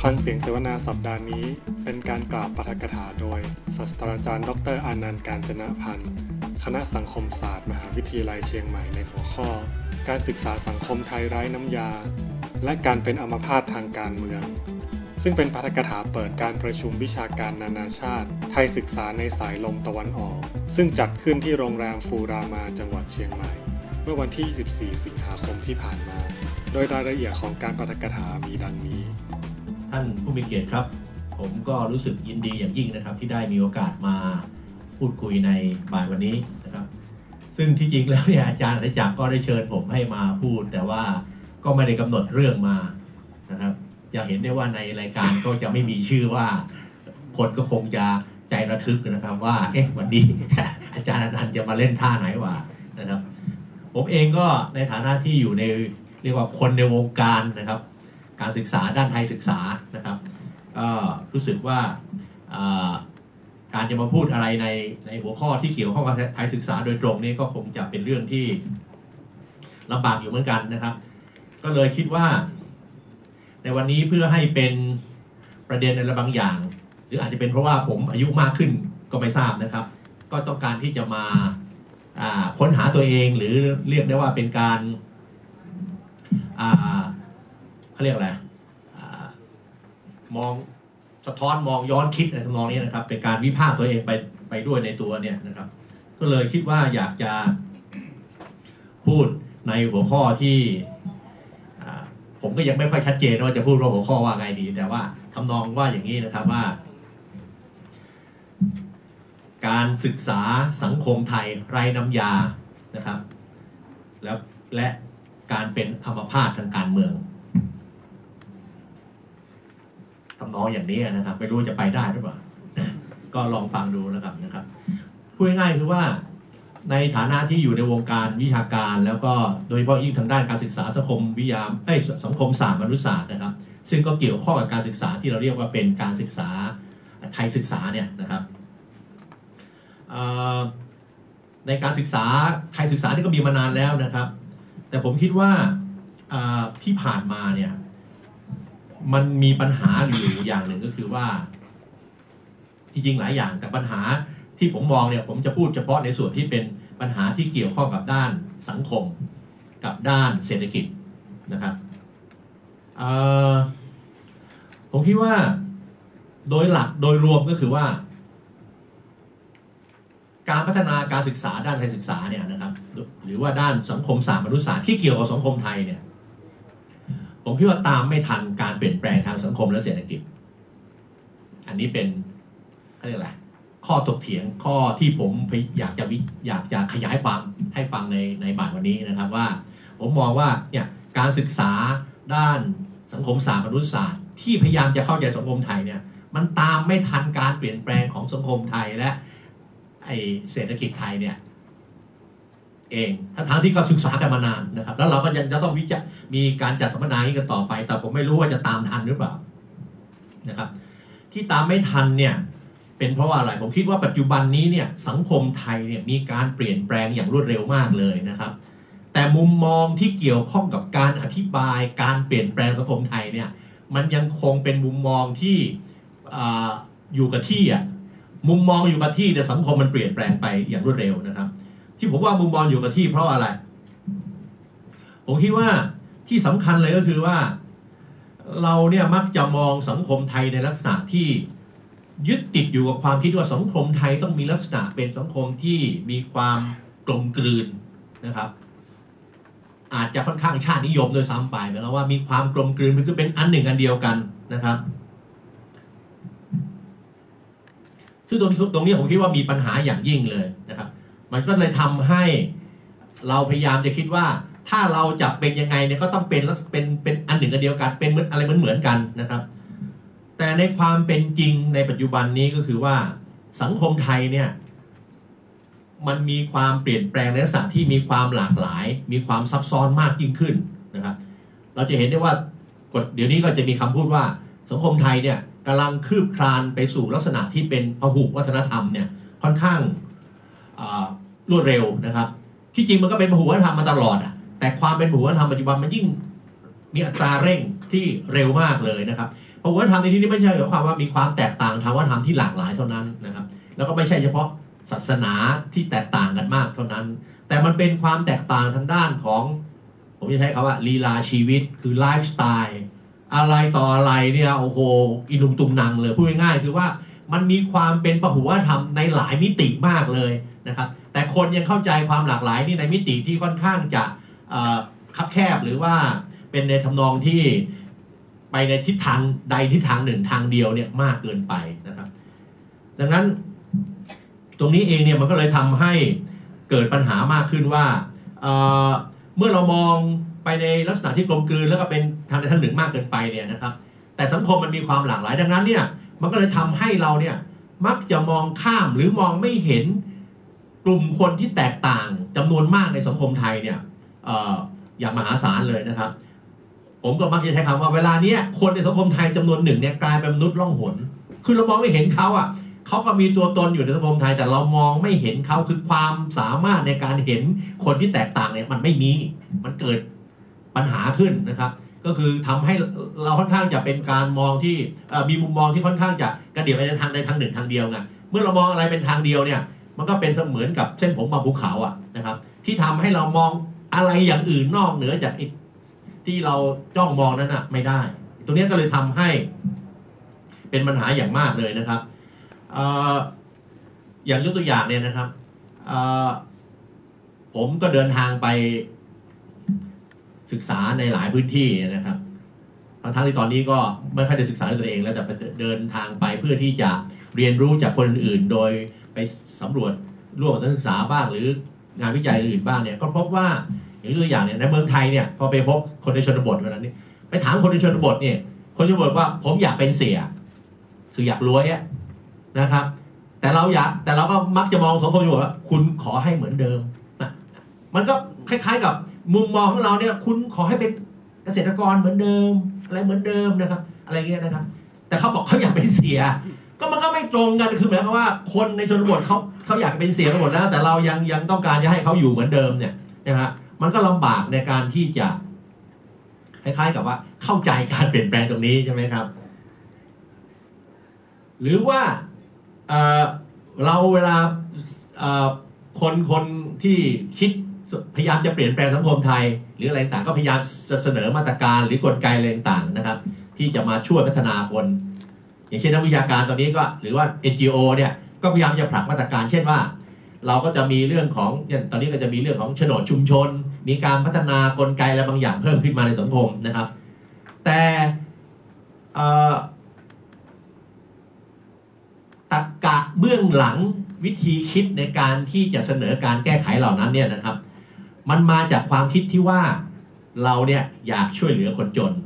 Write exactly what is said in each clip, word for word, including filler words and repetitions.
ฟังเสียงเสวนาสัปดาห์นี้เป็นการกล่าวปาฐกถาโดยศาสตราจารย์ดรอานันต์กาญจนพันธ์คณะสังคมศาสตร์มหาวิทยาลัยเชียงใหม่ในหัวข้อการศึกษาสังคมไทยไร้น้ำยาและการเป็นอัมพาตทางการเมืองซึ่งเป็นปาฐกถาเปิดการประชุมวิชาการนานาชาติไทยศึกษาในสายลมตะวันออกซึ่งจัดขึ้นที่โรงแรมฟูรามาจังหวัดเชียงใหม่เมื่อวันที่ยี่สิบสี่สิงหาคมที่ผ่านมาโดยรายละเอียดของการปาฐกถามีดังนี้ท่านผู้มีเกียรติครับผมก็รู้สึกยินดีอย่างยิ่งนะครับที่ได้มีโอกาสมาพูดคุยในบ่ายวันนี้นะครับซึ่งที่จริงแล้วเนี่ยอาจารย์อนิจักรก็ได้เชิญผมให้มาพูดแต่ว่าก็ไม่ได้กำหนดเรื่องมานะครับจะเห็นได้ว่าในรายการก็จะไม่มีชื่อว่าคนก็คงจะใจระทึกนะครับว่าเอ๊ะวันนี้อาจารย์อนันต์จะมาเล่นท่าไหนวะนะครับผมเองก็ในฐานะที่อยู่ในเรียกว่าคนในวงการนะครับการศึกษาด้านไทยศึกษานะครับก็รู้สึกว่าการจะมาพูดอะไรในในหัวข้อที่เกี่ยวข้องกับไทยศึกษาโดยตรงนี้ก็คงจะเป็นเรื่องที่ลำบากอยู่เหมือนกันนะครับก็เลยคิดว่าในวันนี้เพื่อให้เป็นประเด็นอะไรบางอย่างหรืออาจจะเป็นเพราะว่าผมอายุมากขึ้นก็ไม่ทราบนะครับก็ต้องการที่จะมาค้นหาตัวเองหรือเรียกได้ว่าเป็นการเขาเรียกอะไรมองสะท้อนมองย้อนคิดในทำนองนี้นะครับเป็นการวิพากษ์ตัวเองไปไปด้วยในตัวเนี่ยนะครับก็เลยคิดว่าอยากจะพูดในหัวข้อที่ผมก็ยังไม่ค่อยชัดเจนว่าจะพูดหัวข้อว่าไงดีแต่ว่าทำนองว่าอย่างนี้นะครับว่าการศึกษาสังคมไทยไร้น้ำยานะครับและและการเป็นอัมพาตทางการเมืองทำนองอย่างนี้นะครับไม่รู้จะไปได้หรือเปล่าก็ลองฟังดูนะครับนะครับพูดง่ายๆคือว่าในฐานะที่อยู่ในวงการวิชาการแล้วก็โดยเฉพาะยิ่งทางด้านการศึกษาสังคมวิทยาเอ้ยสังคมศาสตร์มนุษยศาสตร์นะครับซึ่งก็เกี่ยวข้องกับการศึกษาที่เราเรียกว่าเป็นการศึกษาไทยศึกษาเนี่ยนะครับในการศึกษาไทยศึกษานี่ก็มีมานานแล้วนะครับแต่ผมคิดว่าที่ผ่านมาเนี่ยมันมีปัญหาอยู่อย่างหนึ่งก็คือว่าจริงๆหลายอย่างแต่ปัญหาที่ผมมองเนี่ยผมจะพูดเฉพาะในส่วนที่เป็นปัญหาที่เกี่ยวข้องกับด้านสังคมกับด้านเศรษฐกิจนะครับผมคิดว่าโดยหลักโดยรวมก็คือว่าการพัฒนาการศึกษาด้านไทยศึกษาเนี่ยนะครับหรือว่าด้านสังคมศาสตร์มนุษยศาสตร์ที่เกี่ยวกับสังคมไทยเนี่ยผมคิดว่าตามไม่ทันการเปลี่ยนแปลงทางสังคมและเศรษฐกิจอันนี้เป็นอะไรอะไรข้อถกเถียงข้อที่ผมอยากจะอยากจะขยายความให้ฟังในในบ่ายวันนี้นะครับว่าผมมองว่าเนี่ยการศึกษาด้านสังคมศาสตร์มนุษยศาสตร์ที่พยายามจะเข้าใจสังคมไทยเนี่ยมันตามไม่ทันการเปลี่ยนแปลงของสังคมไทยและไอเศรษฐกิจไทยเนี่ยเองทั้งที่เขาศึกษากันมานานนะครับแล้วเราก็ยังจะต้องวิจัยมีการจัดสัมมนานี้กันต่อไปแต่ผมไม่รู้ว่าจะตามทันหรือเปล่านะครับที่ตามไม่ทันเนี่ยเป็นเพราะว่าอะไรผมคิดว่าปัจจุบันนี้เนี่ยสังคมไทยเนี่ยมีการเปลี่ยนแปลงอย่างรวดเร็วมากเลยนะครับแต่มุมมองที่เกี่ยวข้องกับการอธิบายการเปลี่ยนแปลงสังคมไทยเนี่ยมันยังคงเป็นมุมมองที่อยู่กับที่อ่ะมุมมองอยู่กับที่แต่สังคมมันเปลี่ยนแปลงไปอย่างรวดเร็วนะครับที่ผมว่ามุมมองอยู่กับที่เพราะอะไรผมคิดว่าที่สำคัญเลยก็คือว่าเราเนี่ยมักจะมองสังคมไทยในลักษณะที่ยึดติดอยู่กับความคิดว่าสังคมไทยต้องมีลักษณะเป็นสังคมที่มีความกลมกลืนนะครับอาจจะค่อนข้างชาตินิยมโดยซ้ำไปหมายความว่ามีความกลมกลืนคือเป็นอันหนึ่งอันเดียวกันนะครับซึ่งตรงนี้ตรงนี้ผมคิดว่ามีปัญหาอย่างยิ่งเลยนะครับมันก็เลยทำให้เราพยายามจะคิดว่าถ้าเราจะเป็นยังไงเนี่ยก็ต้องเป็นเป็นเป็นอันหนึ่งอันเดียวกันเป็นอะไรเหมือนเหมือนกันนะครับแต่ในความเป็นจริงในปัจจุบันนี้ก็คือว่าสังคมไทยเนี่ยมันมีความเปลี่ยนแปลงในลักษณะที่มีความหลากหลายมีความซับซ้อนมากยิ่งขึ้นนะครับเราจะเห็นได้ว่าเดี๋ยวนี้ก็จะมีคำพูดว่าสังคมไทยเนี่ยกำลังคืบคลานไปสู่ลักษณะที่เป็นพหุวัฒนธรรมเนี่ยค่อนข้างรวดเร็วนะครับที่จริงมันก็เป็นพหุวัฒนธรรมมาตลอดอ่ะแต่ความเป็นพหุวัฒนธรรมปัจจุบันมันยิ่งมีอัตราเร่งที่เร็วมากเลยนะครับเพพหุวัฒนธรรมในที่นี้ไม่ใช่หมายความว่ามีความแตกต่างทางวัฒนธรรมที่หลากหลายเท่านั้นนะครับแล้วก็ไม่ใช่เฉพาะศาสนาที่แตกต่างกันมากเท่านั้นแต่มันเป็นความแตกต่างทางด้านของผมจะใช้คำว่าลีลาชีวิตคือไลฟ์สไตล์อะไรต่ออะไรเนี่ยโอ้โหอิลุงตุงนังเลยพูดง่ายๆคือว่ามันมีความเป็นพหุวัฒนธรรมในหลายมิติมากเลยนะครับแต่คนยังเข้าใจความหลากหลายนี่ในมิติที่ค่อนข้างจะคับแคบหรือว่าเป็นในทำนองที่ไปในทิศทางใดทิศทางหนึ่งทางเดียวเนี่ยมากเกินไปนะครับดังนั้นตรงนี้เองเนี่ยมันก็เลยทำให้เกิดปัญหามากขึ้นว่าเ, เมื่อเรามองไปในลักษณะที่กลมกลืนแล้วก็เป็นทางใดทางหนึ่งมากเกินไปเนี่ยนะครับแต่สังคมมันมีความหลากหลายดังนั้นเนี่ยมันก็เลยทำให้เราเนี่ยมักจะมองข้ามหรือมองไม่เห็นกลุ่มคนที่แตกต่างจำนวนมากในสังคมไทยเนี่ย เ, อย่างมหาศาลเลยนะครับผมก็มักจะใช้คำว่าเวลาเนี้ยคนในสังคมไทยจำนวนหนึ่งเนี่ยกลายเป็นมนุษย์ล่องหนคือเรามองไม่เห็นเขาอ่ะเขาก็มีตัวตนอยู่ในสังคมไทยแต่เรามองไม่เห็นเขาคือความสามารถในการเห็นคนที่แตกต่างเนี่ยมันไม่มีมันเกิดปัญหาขึ้นนะครับก็คือทำให้เราค่อนข้างจะเป็นการมองที่มีมุมมองที่ค่อนข้างจะกระเดี่ยวไปในทางใดทางหนึ่งทางเดียวไงเมื่อเรามองอะไรเป็นทางเดียวเนี่ยมันก็เป็นเสมือนกับเส้นผมบนภูเขาอ่ะนะครับที่ทำให้เรามองอะไรอย่างอื่นนอกเหนือจากที่เราจ้องมองนั้นอ่ะไม่ได้ตรงนี้ก็เลยทำให้เป็นปัญหาอย่างมากเลยนะครับเอ่ออย่างยกตัวอย่างเนี่ยนะครับเอ่อผมก็เดินทางไปศึกษาในหลายพื้นที่นะครับทั้งที่ตอนนี้ก็ไม่ค่อยได้ศึกษาด้วยตัวเองแล้วแต่เดินทางไปเพื่อที่จะเรียนรู้จากคนอื่นๆโดยไปสำรวจร่วมกับนักศึกษาบ้างหรืองานวิจัยอื่นบ้างเนี่ยก็พบว่าอย่างตัวอย่างเนี่ยในเมืองไทยเนี่ยพอไปพบคนในชนบทเวลานี้ไปถามคนในชนบทเนี่ยคนชนบทว่าผมอยากเป็นเสียคืออยากรวยอะนะครับแต่เราอยากแต่เราก็มักจะมองสังคมชนบทว่าคุณขอให้เหมือนเดิมนะมันก็คล้ายๆกับมุมมองของเราเนี่ยคุณขอให้เป็นเกษตรกรเหมือนเดิมอะไรเหมือนเดิมนะครับอะไรเงี้ยนะครับแต่เขาบอกเขาอยากเป็นเสียก็มันก็ไม่ตรงกันคือหมายความว่าคนในชนบทเขาเขาอยากเป็นเสียกันหมดแล้วแต่เรายังยังต้องการจะให้เขาอยู่เหมือนเดิมเนี่ยนะฮะมันก็ลำบากในการที่จะคล้ายๆกับว่าเข้าใจการเปลี่ยนแปลงตรงนี้ใช่ไหมครับหรือว่า เ, เราเวลาคนคนที่คิดพยายามจะเปลี่ยนแปลงสังคมไทยหรืออะไรต่างก็พยายามจะเสนอมาตรการหรือกลไกอะไรต่างนะครับที่จะมาช่วยพัฒนาคนอย่างเช่นนักวิชาการตอนนี้ก็หรือว่า เอ็น จี โอ เนี่ยก็พยายามจะผลักมาตรการเช่นว่าเราก็จะมีเรื่องของตอนนี้ก็จะมีเรื่องของโฉนดชุมชนมีการพัฒนากลไกอะไรบางอย่างเพิ่มขึ้นมาในสังคมนะครับแต่ตรรกะเบื้องหลังวิธีคิดในการที่จะเสนอการแก้ไขเหล่านั้นเนี่ยนะครับมันมาจากความคิดที่ว่าเราเนี่ยอยากช่วยเหลือคนจน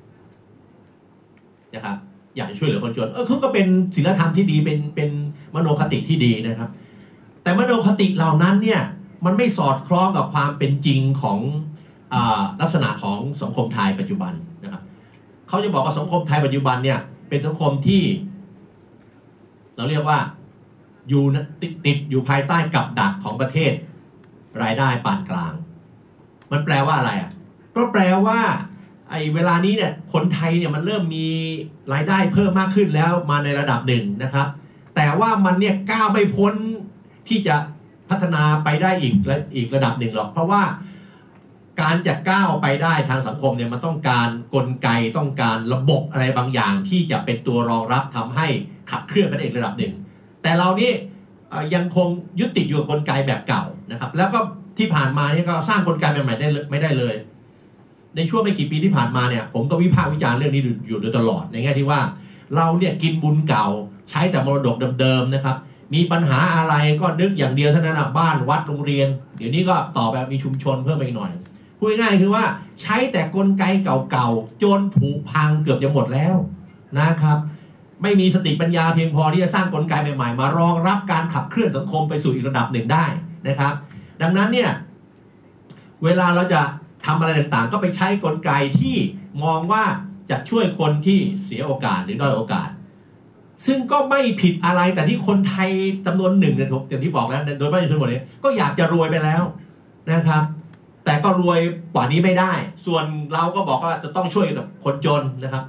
นะครับอยากช่วยเหลือคนจนเออเขาก็เป็นศีลธรรมที่ดีเป็นเป็นมโนคติที่ดีนะครับแต่มโนคติเหล่านั้นเนี่ยมันไม่สอดคล้องกับความเป็นจริงของอ่าลักษณะของสังคมไทยปัจจุบันนะครับเขาจะบอกว่าสังคมไทยปัจจุบันเนี่ยเป็นสังคมที่เราเรียกว่าอยู่ติดติดอยู่ภายใต้กับดักของประเทศรายได้ปานกลางมันแปลว่าอะไรอ่ะก็แปลว่าไอ้เวลานี้เนี่ยคนไทยเนี่ยมันเริ่มมีรายได้เพิ่มมากขึ้นแล้วมาในระดับหนึ่งนะครับแต่ว่ามันเนี่ยก้าวไม่พ้นที่จะพัฒนาไปได้อีกอีกระดับหนึ่งหรอกเพราะว่าการจะก้าวไปได้ทางสังคมเนี่ยมันต้องการกลไกต้องการระบบอะไรบางอย่างที่จะเป็นตัวรองรับทำให้ขับเคลื่อนไปได้อีกระดับหนึ่งแต่เรานี่ยังคงยึดติดอยู่กับกลไกแบบเก่านะครับแล้วก็ที่ผ่านมานี่ก็สร้างกลไกใหม่ๆได้ไม่ได้เลยในช่วงไม่กี่ปีที่ผ่านมาเนี่ยผมก็วิพากษ์วิจารณ์เรื่องนี้อยู่โดยตลอดในแง่ที่ว่าเราเนี่ยกินบุญเก่าใช้แต่มรดกเดิมๆนะครับมีปัญหาอะไรก็นึกอย่างเดียวเท่านั้นนะบ้านวัดโรงเรียนเดี๋ยวนี้ก็ต่อแบบมีชุมชนเพิ่มไปอีกหน่อยพูดง่ายๆคือว่าใช้แต่กลไกเก่าๆจนผุพังเกือบจะหมดแล้วนะครับไม่มีสติปัญญาเพียงพอที่จะสร้างกลไกใหม่ๆมารองรับการขับเคลื่อนสังคมไปสู่อีกระดับหนึ่งได้นะครับดังนั้นเนี่ยเวลาเราจะทำอะไรต่างๆก็ไปใช้กลไกที่มองว่าจะช่วยคนที่เสียโอกาสหรือด้อยโอกาสซึ่งก็ไม่ผิดอะไรแต่ที่คนไทยจำนวนหนึ่งเนี่ยอย่างที่บอกแล้วโดยมากชนบทเนี่ยก็อยากจะรวยไปแล้วนะครับแต่ก็รวยกว่านี้ไม่ได้ส่วนเราก็บอกว่าจะต้องช่วยกับคนจนนะครับแ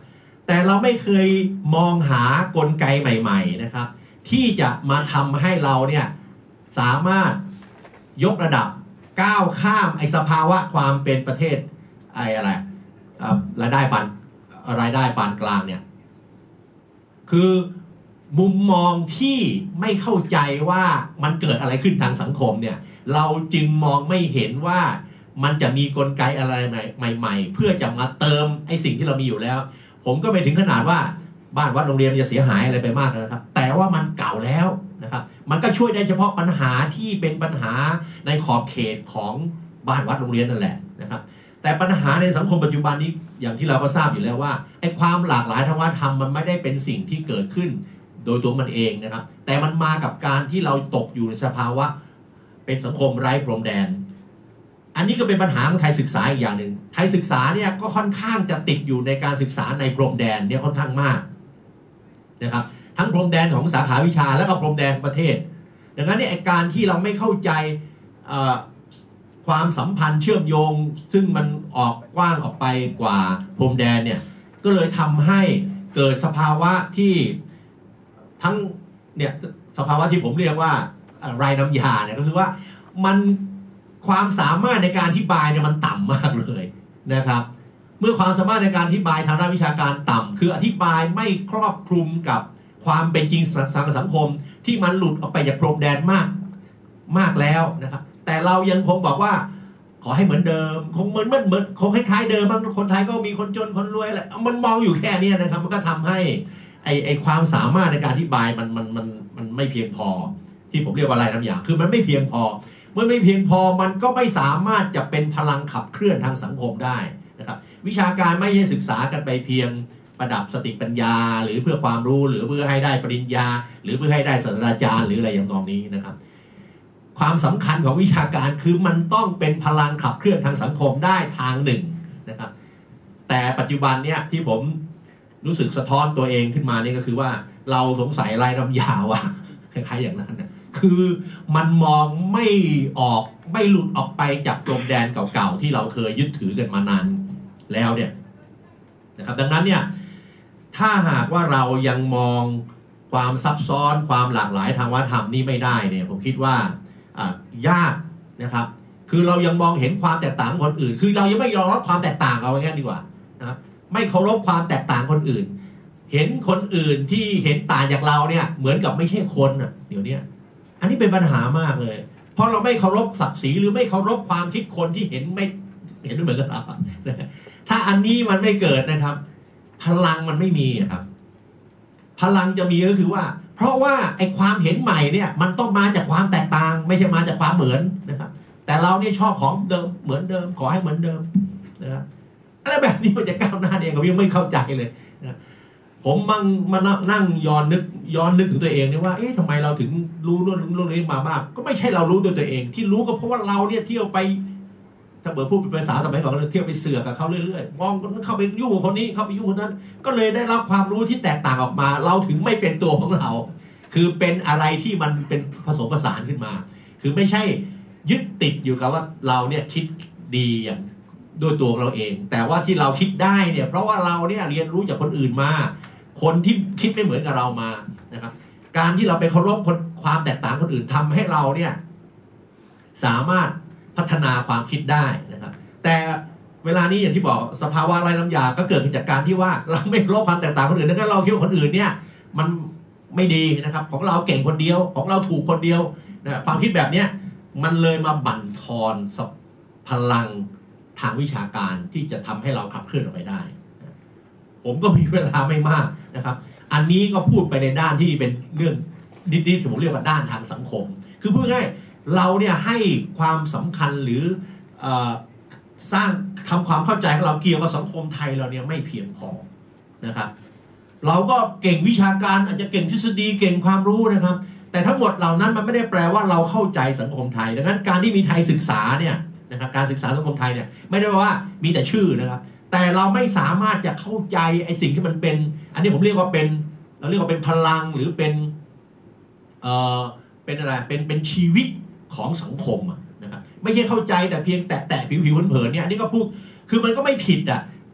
แต่เราไม่เคยมองหากลไกใหม่ๆนะครับที่จะมาทำให้เราเนี่ยสามารถยกระดับก้าวข้ามไอ้สภาวะความเป็นประเทศไอ้อะไรรายได้ปานรายได้ปานกลางเนี่ยคือมุมมองที่ไม่เข้าใจว่ามันเกิดอะไรขึ้นทางสังคมเนี่ยเราจึงมองไม่เห็นว่ามันจะมีกลไกอะไรใหม่ๆเพื่อจะมาเติมไอ้สิ่งที่เรามีอยู่แล้วผมก็ไปถึงขนาดว่าบ้านวัดโรงเรียนจะเสียหายอะไรไปมากนะครับแต่ว่ามันเก่าแล้วนะครับมันก็ช่วยได้เฉพาะปัญหาที่เป็นปัญหาในขอบเขตของบ้านวัดโรงเรียนนั่นแหละนะครับแต่ปัญหาในสังคมปัจจุบันนี้อย่างที่เราก็ทราบอยู่แล้วว่าไอ้ความหลากหลายทางวัฒนธรรมมันไม่ได้เป็นสิ่งที่เกิดขึ้นโดยตัวมันเองนะครับแต่มันมากับการที่เราตกอยู่ในสภาวะเป็นสังคมไร้พรมแดนอันนี้ก็เป็นปัญหาของไทยศึกษาอีกอย่างหนึ่งไทยศึกษาเนี่ยก็ค่อนข้างจะติดอยู่ในการศึกษาในพรมแดนเนี่ยค่อนข้างมากนะครับทั้งพรมแดนของสาขาวิชาและก็พรมแดนประเทศดังนั้นเนี่ยการที่เราไม่เข้าใจความสัมพันธ์เชื่อมโยงซึ่งมันออกกว้างออกไปกว่าพรมแดนเนี่ยก็เลยทำให้เกิดสภาวะที่ทั้งเนี่ยสภาวะที่ผมเรียกว่าไรน้ำยาเนี่ยก็คือว่ามันความสามารถในการอธิบายเนี่ยมันต่ำมากเลยนะครับเมื่อความสามารถในการอธิบายทางด้านวิชาการต่ำคืออธิบายไม่ครอบคลุมกับความเป็นจริงสังสังคมที่มันหลุดออกไปจากพรมแดนมากมากแล้วนะครับแต่เรายังคงบอกว่าขอให้เหมือนเดิมคงเหมือนเหมือนเหมือนคงคล้ายๆเดิมบางคนไทยก็มีคนจนคนรวยแหละมันมองอยู่แค่นี้นะครับมันก็ทำให้ไอไอความสามารถในการอธิบายมันมันมันมันไม่เพียงพอที่ผมเรียกว่าไรน้ำยาคือมันไม่เพียงพอเมื่อไม่เพียงพอมันก็ไม่สามารถจะเป็นพลังขับเคลื่อนทางสังคมได้นะครับวิชาการไม่ใช่ศึกษากันไปเพียงประดับสติปัญญาหรือเพื่อความรู้หรือเพื่อให้ได้ปริญญาหรือเพื่อให้ได้ศาสตราจารย์หรืออะไรอย่างนองนี้นะครับความสำคัญของวิชาการคือมันต้องเป็นพลังขับเคลื่อนทางสังคมได้ทางหนึ่งนะครับแต่ปัจจุบันเนี่ยที่ผมรู้สึกสะท้อนตัวเองขึ้นมานี่ก็คือว่าเราสงสัยไรน้ำยาว่าคล้ายๆอย่างนั้นนะคือมันมองไม่ออกไม่หลุดออกไปจากพรมแดนเก่าๆที่เราเคยยึดถือกันมานานแล้วเนี่ยนะครับดังนั้นเนี่ยถ้าหากว่าเรายังมองความซับซ้อนความหลากหลายทางวัฒนธรรมนี่ไม่ได้เนี่ยผมคิดว่ายากนะครับคือเรายังมองเห็นความแตกต่างคนอื่นคือเรายังไม่ยอมรับความแตกต่างเอาไว้งั้นดีกว่านะครับไม่เคารพความแตกต่างคนอื่นเห็นคนอื่นที่เห็นต่างจากเราเนี่ยเหมือนกับไม่ใช่คนอ่ะเดี๋ยวนี้อันนี้เป็นปัญหามากเลยเพราะเราไม่เคารพศักดิ์ศรีหรือไม่เคารพความคิดคนที่เห็นไม่เห็นไม่เหมือนกับเราถ้าอันนี้มันไม่เกิดนะครับพลังมันไม่มีครับพลังจะมีก็คือว่าเพราะว่าไอ้ความเห็นใหม่เนี่ยมันต้องมาจากความแตกต่างไม่ใช่มาจากความเหมือนนะครับแต่เราเนี่ยชอบของเดิมเหมือนเดิมขอให้เหมือนเดิมนะครับอะไรแบบนี้มันจะก้าวหน้าเองผมยังไม่เข้าใจเลยนะผมมั่งมานั่งย้อนนึกย้อนนึกถึงตัวเองเนี่ยว่าเอ๊ะทำไมเราถึงรู้เรื่องเรื่องนี้มาบ้างก็ไม่ใช่เรารู้ด้วยตัวเองที่รู้ก็เพราะว่าเราเนี่ยเที่ยวไปถ้าเบิดพูดเป็นภาษาสมัยก่อนเราเที่ยวไปเสือกกับเขาเรื่อยๆมองเข้าไปยุ่งกับคนนี้เข้าไปยุ่งคนนั้นก็เลยได้รับความรู้ที่แตกต่างออกมาเราถึงไม่เป็นตัวของเราคือเป็นอะไรที่มันเป็นผสมผสานขึ้นมาคือไม่ใช่ยึดติดอยู่กับว่าเราเนี่ยคิดดีอย่างด้วยตัวเราเองแต่ว่าที่เราคิดได้เนี่ยเพราะว่าเราเนี่ยเรียนรู้จากคนอื่นมาคนที่คิดไม่เหมือนกับเรามานะครับการที่เราไปเคารพคนความแตกต่างคนอื่นทำให้เราเนี่ยสามารถพัฒนาความคิดได้นะครับแต่เวลานี้อย่างที่บอกสภาวะไรน้ำยาก็เกิดจากการที่ว่าเราไม่เคารพความแตกต่างคนอื่นแล้วก็เราคิดว่าคนอื่นเนี่ยมันไม่ดีนะครับของเราเก่งคนเดียวของเราถูกคนเดียวนะความคิดแบบเนี้ยมันเลยมาบั่นทอนพลังทางวิชาการที่จะทำให้เราขับเคลื่อนออกไปได้ผมก็มีเวลาไม่มากนะครับอันนี้ก็พูดไปในด้านที่เป็นเรื่องดิบๆที่ผมเรียกว่าด้านทางสังคมคือพูดง่ายเราเนี่ยให้ความสำคัญหรือสร้างทำความเข้าใจของเราเกี่ยวกับสังคมไทยเราเนี่ยไม่เพียงพอนะครับเราก็เก่งวิชาการอาจจะเก่งทฤษฎีเก่งความรู้นะครับแต่ทั้งหมดเหล่านั้นมันไม่ได้แปลว่าเราเข้าใจสังคมไทยดังนั้นการที่มีไทยศึกษาเนี่ยนะครับการศึกษาสังคมไทยเนี่ยไม่ได้ว่ามีแต่ชื่อนะครับแต่เราไม่สามารถจะเข้าใจไอ้สิ่งที่มันเป็นอันนี้ผมเรียกว่าเป็นเราเรียกว่าเป็นพลังหรือเป็นเอ่อเป็นอะไรเป็นเป็นชีวิตของสังคมนะครับไม่ใช่เข้าใจแต่เพียงแตะแตะผิวผิวเผินๆเนี่ยอันนี้ก็พูดคือมันก็ไม่ผิดอ่ะ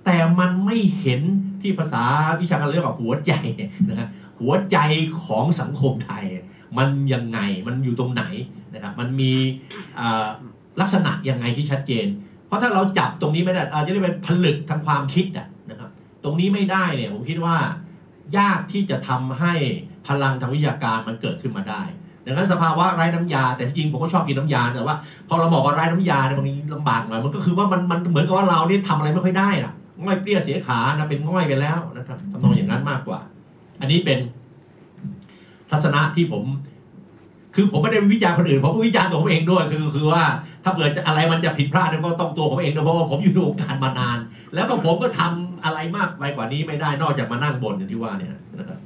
แต่มันไม่เห็นที่ภาษาวิชาการเรียกว่าหัวใจนะครับหัวใจของสังคมไทยมันยังไงมันอยู่ตรงไหนนะครับมันมีลักษณะยังไงที่ชัดเจนเพราะถ้าเราจับตรงนี้ไม่ได้อาจจะเรียกเป็นผลึกทางความคิดนะครับตรงนี้ไม่ได้เนี่ยผมคิดว่ายากที่จะทำให้พลังทางวิชาการมันเกิดขึ้นมาได้ดังนั้นสภาวะไร้น้ำยาแต่จริงผมก็ชอบกินน้ำยาแต่ว่าพอเราบอกว่าไร้น้ำยาเนี่ยมันลำบากหน่อยมันก็คือว่ามันมันเหมือนกับว่าเรานี่ทำอะไรไม่ค่อยได้อะง่อยเปรี้ยเสียขานะเป็นง่อยไปแล้วนะครับทำนองอย่างนั้นมากกว่าอันนี้เป็นทัศนะที่ผมคือผมไม่ได้วิจารณ์คนอื่นผมก็วิจารณ์ตัวผมเองด้วยคือคือว่าถ้าเกิดอะไรมันจะผิดพลาดก็ต้องตัวผมเองด้วยเพราะว่าผมอยู่ในวงการมานานแล้วก็ผมก็ทำอะไรมากไปกว่านี้ไม่ได้นอกจากมานั่งบ่นอย่างที่ว่าเนี่ยนะครับ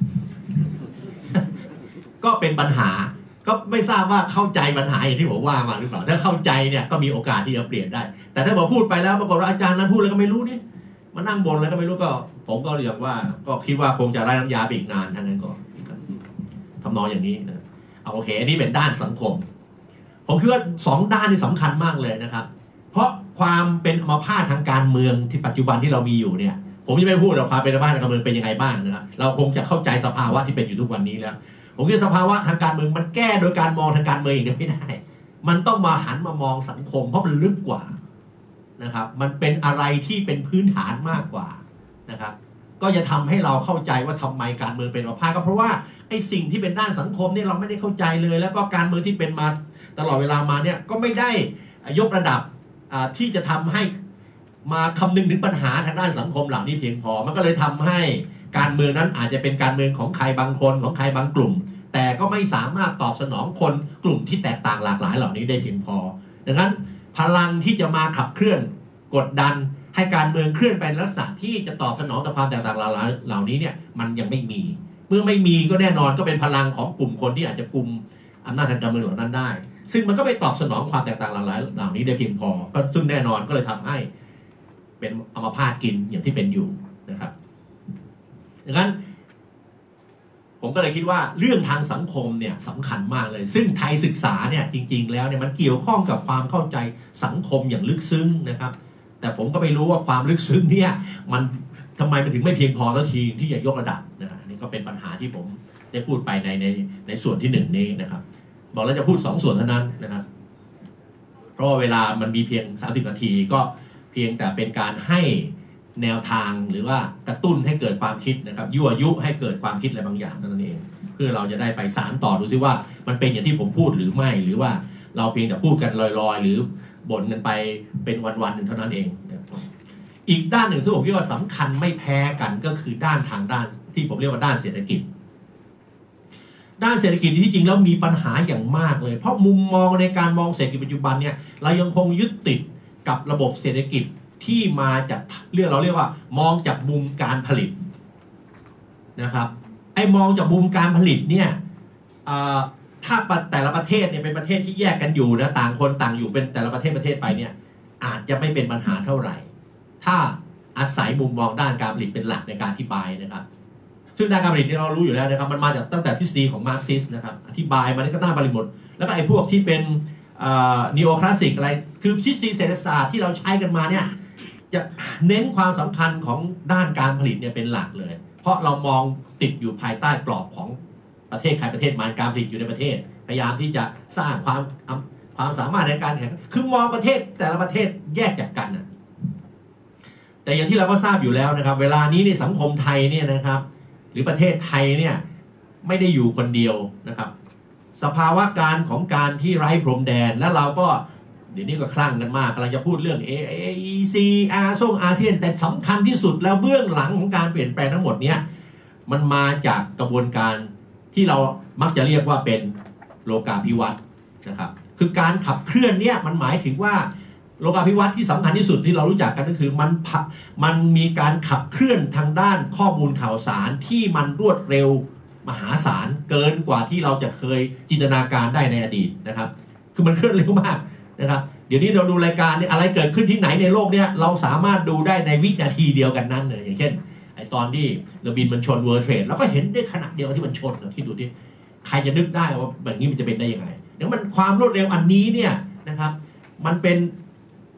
ก็เป็นปัญหาก็ไม่ทราบว่าเข้าใจปัญหาอย่างที่ผมว่ามาหรือเปล่าถ้าเข้าใจเนี่ยก็มีโอกาสที่จะเปลี่ยนได้แต่ถ้าผมพูดไปแล้วปรากฏว่าอาจารย์นั้นพูดแล้วก็ไม่รู้นี่มานั่งบ่นแล้วก็ไม่รู้ก็ผมก็เรียกว่าก็คิดว่าคงจะไร้น้ำยาไปอีกนานทั้งนั้นก็ทำนองอย่างนี้นะเอาโอเคอันนี้เป็นด้านสังคมผมคิดว่าสองด้านนี่สำคัญมากเลยนะครับเพราะความเป็นอัมพาตทางการเมืองที่ปัจจุบันที่เรามีอยู่เนี่ยผมจะไม่พูดหรอกความเป็นอัมพาตทางการเมืองเป็นยังไงบ้างนะครับเราคงจะเข้าใจสภาวะที่เป็นอยู่ทุกวันนี้แล้วผมคิดสภาวะทางการเมืองมันแก้โดยการมองทางการเมืองอย่างเดียวไม่ได้มันต้องมาหันมามองสังคมเพราะมันลึกกว่านะครับมันเป็นอะไรที่เป็นพื้นฐานมากกว่านะครับก็จะทำให้เราเข้าใจว่าทำไมการเมืองเป็นอัมพาตก็เพราะว่าไอ้สิ่งที่เป็นด้านสังคมเนี่ยเราไม่ได้เข้าใจเลยแล้วก็การเมืองที่เป็นมาตลอดเวลามาเนี่ยก็ไม่ได้ยกระดับที่จะทำให้มาคำนึงถึงปัญหาทางด้านสังคมเหล่านี้เพียงพอมันก็เลยทำให้การเมืองนั้นอาจจะเป็นการเมืองของใครบางคนของใครบางกลุ่มแต่ก็ไม่สามารถตอบสนองคนกลุ่มที่แตกต่างหลากหลายเหล่านี้ได้เพียงพอดังนั้นพลังที่จะมาขับเคลื่อนกดดันให้การเมืองเคลื่อนไปในลักษณะที่จะตอบสนองต่อความแตกต่างหลากหลายเหล่านี้เนี่ยมันยังไม่มีเมื่อไม่มีก็แน่นอนก็เป็นพลังของกลุ่มคนที่อาจจะกุมอำนาจทางการเมืองเหล่านั้นได้ซึ่งมันก็ไปตอบสนองความแตกต่างหลากหลายเหล่านี้ได้เพียงพอก็ซึ่งแน่นอนก็เลยทำให้เป็นอัมพาตกินอย่างที่เป็นอยู่นะครับดังนั้นผมก็เลยคิดว่าเรื่องทางสังคมเนี่ยสำคัญมากเลยซึ่งไทยศึกษาเนี่ยจริงๆแล้วเนี่ยมันเกี่ยวข้องกับความเข้าใจสังคมอย่างลึกซึ้งนะครับแต่ผมก็ไม่รู้ว่าความลึกซึ้งเนี่ยมันทำไมมันถึงไม่เพียงพอสักทีที่จะยกระดับนะฮะนี่ก็เป็นปัญหาที่ผมได้พูดไปในในในส่วนที่หนึ่งนี้นะครับบอกแล้วจะพูดสองส่วนเท่านั้นนะครับเพราะว่าเวลามันมีเพียงสามสิบนาทีก็เพียงแต่เป็นการให้แนวทางหรือว่ากระตุ้นให้เกิดความคิดนะครับยั่วยุให้เกิดความคิดอะไรบางอย่างนั่นเองเพื่อเราจะได้ไปสานต่อดูซิว่ามันเป็นอย่างที่ผมพูดหรือไม่หรือว่าเราเพียงแต่พูดกันลอยๆหรือบ่นกันไปเป็นวันๆหนึ่งเท่านั้นเองอีกด้านหนึ่งที่ผมคิดว่าสำคัญไม่แพ้กันก็คือด้านทางด้านที่ผมเรียกว่าด้านเศรษฐกิจด้านเศรษฐกิจที่จริงแล้วมีปัญหาอย่างมากเลยเพราะมุมมองในการมองเศรษฐกิจปัจจุบันเนี่ยเรายังคงยึดติดกับระบบเศรษฐกิจที่มาจากเรื่องเราเรียกว่ามองจากมุมการผลิตนะครับไอ้มองจากมุมการผลิตเนี่ยถ้าแต่ละประเทศเนี่ยเป็นประเทศที่แยกกันอยู่นะต่างคนต่างอยู่เป็นแต่ละประเทศประเทศไปเนี่ยอาจจะไม่เป็นปัญหาเท่าไหร่ถ้าอาศัยมุมมองด้านการผลิตเป็นหลักในการอธิบายนะครับซึ่งด้านการผลิตนี่เรารู้อยู่แล้วนะครับมันมาจากตั้งแต่ทฤษฎีของมาร์กซิสนะครับอธิบายมานี่ก็น่าบริหมดแล้วก็ไอ้พวกที่เป็นนีโอคลาสสิกอะไรคือทฤษฎีเศรษฐศาสตร์ที่เราใช้กันมาเนี่ยจะเน้นความสำคัญของด้านการผลิตเนี่ยเป็นหลักเลยเพราะเรามองติดอยู่ภายใต้กรอบของประเทศใครประเทศมันการผลิตอยู่ในประเทศพยายามที่จะสร้างความความสามารถในการแข่งคือมองประเทศแต่ละประเทศแยกจากกันนะแต่อย่างที่เราก็ทราบอยู่แล้วนะครับเวลานี้ในสังคมไทยเนี่ยนะครับหรือประเทศไทยเนี่ยไม่ได้อยู่คนเดียวนะครับสภาวะการของการที่ไร้พรมแดนและเราก็เดี๋ยวนี้ก็คลั่งกันมากกำลังจะพูดเรื่อง เอ อี ซี อาร์ ส่งอาเซียนแต่สำคัญที่สุดแล้วเบื้องหลังของการเปลี่ยนแปลงทั้งหมดเนี้ยมันมาจากกระบวนการที่เรามักจะเรียกว่าเป็นโลกาภิวัตน์นะครับคือการขับเคลื่อนเนี่ยมันหมายถึงว่าโลกาภิวัตน์ที่สำคัญที่สุดที่เรารู้จักกันก็คือมันมันมีการขับเคลื่อนทางด้านข้อมูลข่าวสารที่มันรวดเร็วมหาศาลเกินกว่าที่เราจะเคยจินตนาการได้ในอดีตนะครับคือมันเคลื่อนเร็วมากนะครับเดี๋ยวนี้เราดูรายการเนี่ยอะไรเกิดขึ้นที่ไหนในโลกเนี่ยเราสามารถดูได้ในวินาทีเดียวกันนั้นเลยอย่างเช่นไอตอนที่เรือบินมันชน World Trade เราก็เห็นได้ขณะเดียวที่มันชนที่ดูที่ใครจะนึกได้ว่าแบบนี้มันจะเป็นได้ยังไงเดี๋ยวมันความรวดเร็วอันนี้เนี่ยนะครับมันเป็น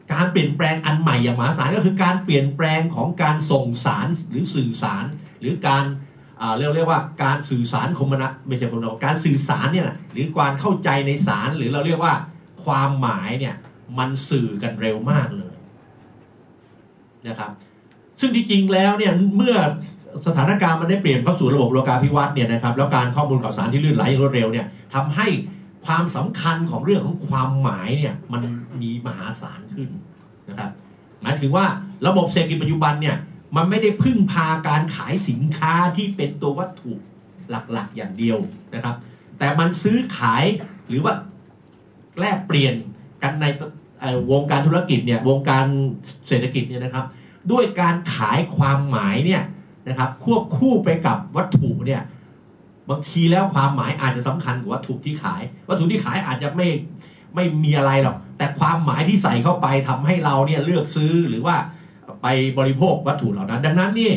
การเปลี่ยนแปลงอันใหม่อย่างมหาศาลก็คือการเปลี่ยนแปลงของการส่งสารหรือสื่อสารหรือการเรียกเรียกว่าการสื่อสารคมนาไม่ใช่คมนาการสื่อสารเนี่ยหรือการเข้าใจในสารหรือเราเรียกว่าความหมายเนี่ยมันสื่อกันเร็วมากเลยนะครับซึ่งที่จริงแล้วเนี่ยเมื่อสถานการณ์มันได้เปลี่ยนเข้าสู่ระบบโลกาภิวัตน์เนี่ยนะครับแล้วการข้อมูลข่าวสารที่ลื่นไหลอย่างรวดเร็วเนี่ยทำให้ความสำคัญของเรื่องของความหมายเนี่ยมันมีมหาศาลขึ้นนะครับหมายถึงว่าระบบเศรษฐกิจปัจจุบันเนี่ยมันไม่ได้พึ่งพาการขายสินค้าที่เป็นตัววัตถุหลักๆอย่างเดียวนะครับแต่มันซื้อขายหรือว่าแลกเปลี่ยนกันในวงการธุรกิจเนี่ยวงการเศรษฐกิจเนี่ยนะครับด้วยการขายความหมายเนี่ยนะครับควบคู่ไปกับวัตถุเนี่ยบางทีแล้วความหมายอาจจะสำคัญกว่าวัตถุที่ขายวัตถุที่ขายอาจจะไม่ไม่มีอะไรหรอกแต่ความหมายที่ใส่เข้าไปทำให้เราเนี่ยเลือกซื้อหรือว่าไปบริโภควัตถุเหล่านั้นดังนั้นนี่